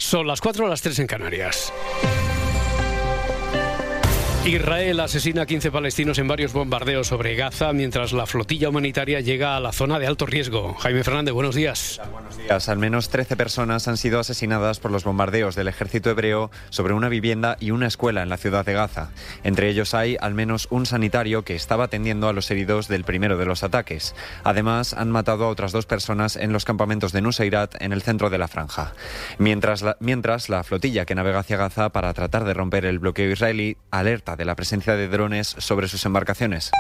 Son las 4 o las 3 en Canarias. Israel asesina a 15 palestinos en varios bombardeos sobre Gaza, mientras la flotilla humanitaria llega a la zona de alto riesgo. Jaime Fernández, buenos días. Buenos días. Al menos 13 personas han sido asesinadas por los bombardeos del ejército hebreo sobre una vivienda y una escuela en la ciudad de Gaza. Entre ellos hay al menos un sanitario que estaba atendiendo a los heridos del primero de los ataques. Además, han matado a otras 2 personas en los campamentos de Nuseirat, en el centro de la franja. Mientras la flotilla que navega hacia Gaza para tratar de romper el bloqueo israelí alerta de la presencia de drones sobre sus embarcaciones.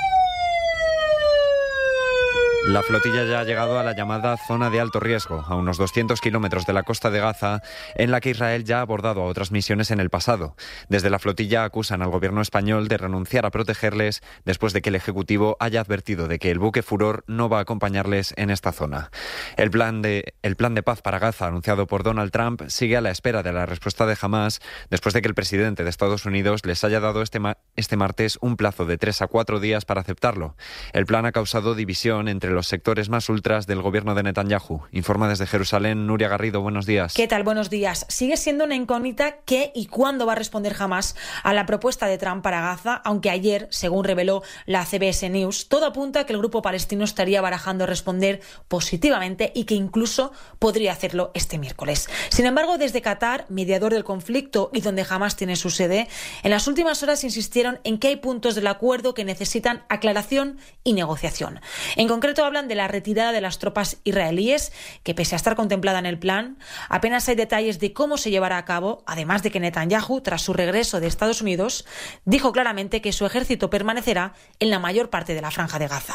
La flotilla ya ha llegado a la llamada zona de alto riesgo, a unos 200 kilómetros de la costa de Gaza, en la que Israel ya ha abordado a otras misiones en el pasado. Desde la flotilla acusan al gobierno español de renunciar a protegerles después de que el Ejecutivo haya advertido de que el buque Furor no va a acompañarles en esta zona. El plan de paz para Gaza anunciado por Donald Trump sigue a la espera de la respuesta de Hamás después de que el presidente de Estados Unidos les haya dado este martes un plazo de 3 a 4 días para aceptarlo. El plan ha causado división entre los sectores más ultras del gobierno de Netanyahu. Informa desde Jerusalén Nuria Garrido, buenos días. ¿Qué tal? Buenos días. Sigue siendo una incógnita qué y cuándo va a responder Hamás a la propuesta de Trump para Gaza, aunque ayer, según reveló la CBS News, todo apunta a que el grupo palestino estaría barajando responder positivamente y que incluso podría hacerlo este miércoles. Sin embargo, desde Qatar, mediador del conflicto y donde Hamás tiene su sede, en las últimas horas insistieron en que hay puntos del acuerdo que necesitan aclaración y negociación. En concreto, hablan de la retirada de las tropas israelíes, que pese a estar contemplada en el plan, apenas hay detalles de cómo se llevará a cabo, además de que Netanyahu, tras su regreso de Estados Unidos, dijo claramente que su ejército permanecerá en la mayor parte de la franja de Gaza.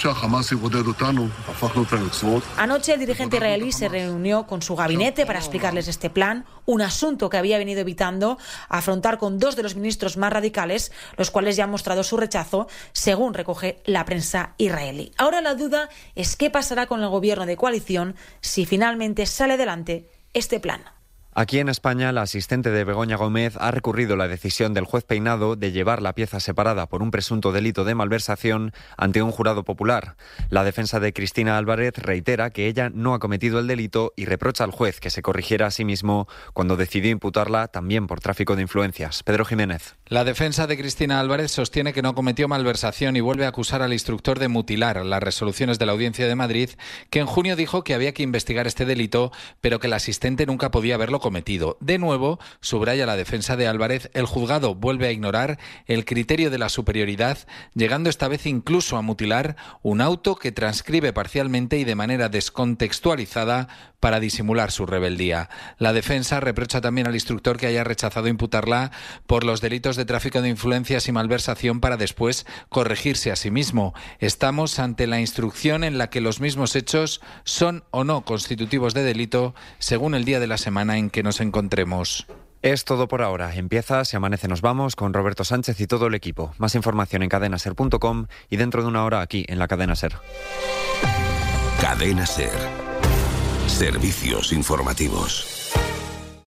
Anoche el dirigente israelí se reunió con su gabinete para explicarles este plan, un asunto que había venido evitando afrontar con 2 de los ministros más radicales, los cuales ya han mostrado su rechazo, según recoge la prensa israelí. Ahora la duda es qué pasará con el gobierno de coalición si finalmente sale adelante este plan. Aquí en España, la asistente de Begoña Gómez ha recurrido la decisión del juez Peinado de llevar la pieza separada por un presunto delito de malversación ante un jurado popular. La defensa de Cristina Álvarez reitera que ella no ha cometido el delito y reprocha al juez que se corrigiera a sí mismo cuando decidió imputarla también por tráfico de influencias. Pedro Jiménez. La defensa de Cristina Álvarez sostiene que no cometió malversación y vuelve a acusar al instructor de mutilar las resoluciones de la Audiencia de Madrid, que en junio dijo que había que investigar este delito, pero que la asistente nunca podía haberlo cometido. De nuevo, subraya la defensa de Álvarez, el juzgado vuelve a ignorar el criterio de la superioridad, llegando esta vez incluso a mutilar un auto que transcribe parcialmente y de manera descontextualizada para disimular su rebeldía. La defensa reprocha también al instructor que haya rechazado imputarla por los delitos de tráfico de influencias y malversación para después corregirse a sí mismo. Estamos ante la instrucción en la que los mismos hechos son o no constitutivos de delito según el día de la semana en que nos encontremos. Es todo por ahora. Empieza Si Amanece Nos Vamos con Roberto Sánchez y todo el equipo. Más información en cadenaser.com y dentro de una hora aquí en la Cadena Ser. Cadena Ser. Servicios informativos.